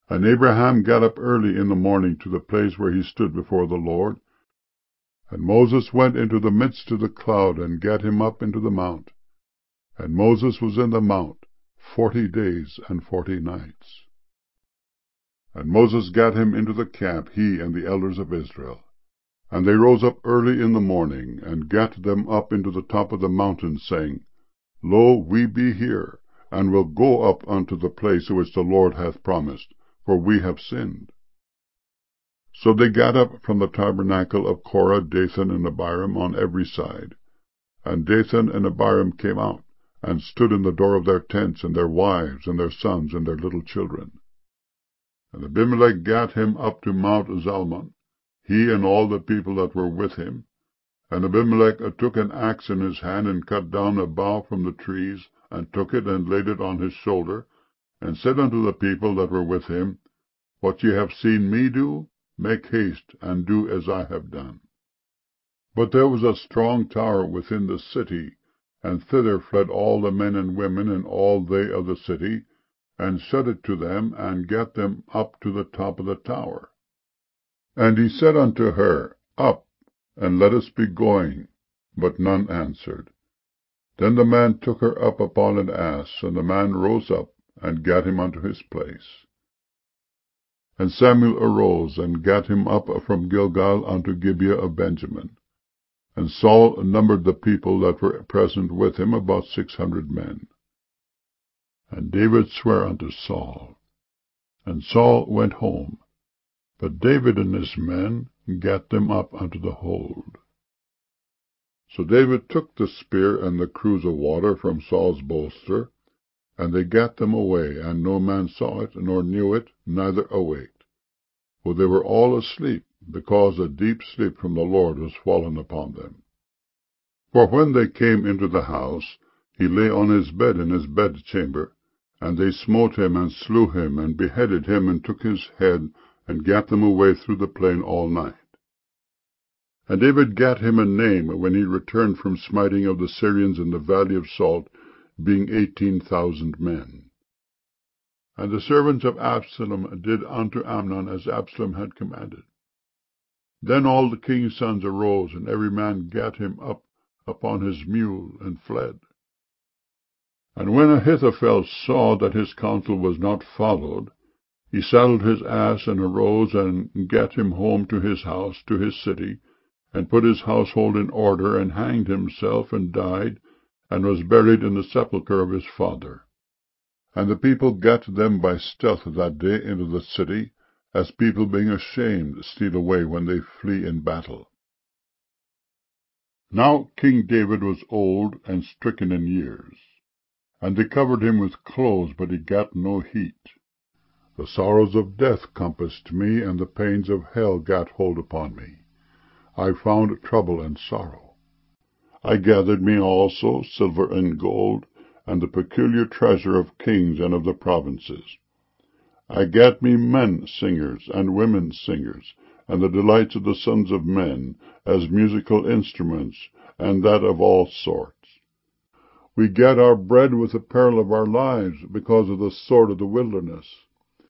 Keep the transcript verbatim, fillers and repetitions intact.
And Abraham got up early in the morning to the place where he stood before the Lord. And Moses went into the midst of the cloud, and gat him up into the mount. And Moses was in the mount forty days and forty nights. And Moses gat him into the camp, he and the elders of Israel. And they rose up early in the morning, and gat them up into the top of the mountain, saying, Lo, we be here, and will go up unto the place which the Lord hath promised, for we have sinned. So they gat up from the tabernacle of Korah, Dathan, and Abiram on every side. And Dathan and Abiram came out, and stood in the door of their tents, and their wives, and their sons, and their little children. And Abimelech gat him up to Mount Zalmon, he and all the people that were with him. And Abimelech took an axe in his hand, and cut down a bough from the trees, and took it, and laid it on his shoulder, and said unto the people that were with him, What ye have seen me do, make haste, and do as I have done. But there was a strong tower within the city, and thither fled all the men and women, and all they of the city, and shut it to them, and gat them up to the top of the tower. And he said unto her, Up, and let us be going. But none answered. Then the man took her up upon an ass, and the man rose up, and gat him unto his place. And Samuel arose, and gat him up from Gilgal unto Gibeah of Benjamin. And Saul numbered the people that were present with him, about six hundred men. And David sware unto Saul. And Saul went home, but David and his men gat them up unto the hold. So David took the spear and the cruse of water from Saul's bolster, and they gat them away, and no man saw it, nor knew it, neither awaked. For they were all asleep, because a deep sleep from the Lord was fallen upon them. For when they came into the house, he lay on his bed in his bedchamber, and they smote him, and slew him, and beheaded him, and took his head, and gat them away through the plain all night. And David gat him a name when he returned from smiting of the Syrians in the valley of Salt, being eighteen thousand men. And the servants of Absalom did unto Amnon as Absalom had commanded. Then all the king's sons arose, and every man gat him up upon his mule, and fled. And when Ahithophel saw that his counsel was not followed, he saddled his ass, and arose, and gat him home to his house, to his city, and put his household in order, and hanged himself, and died, and was buried in the sepulchre of his father. And the people gat them by stealth that day into the city, as people being ashamed steal away when they flee in battle. Now King David was old and stricken in years, and they covered him with clothes, but he gat no heat. The sorrows of death compassed me, and the pains of hell gat hold upon me. I found trouble and sorrow. I gathered me also silver and gold, and the peculiar treasure of kings and of the provinces. I gat me men singers and women singers, and the delights of the sons of men, as musical instruments, and that of all sorts. We gat our bread with the peril of our lives, because of the sword of the wilderness.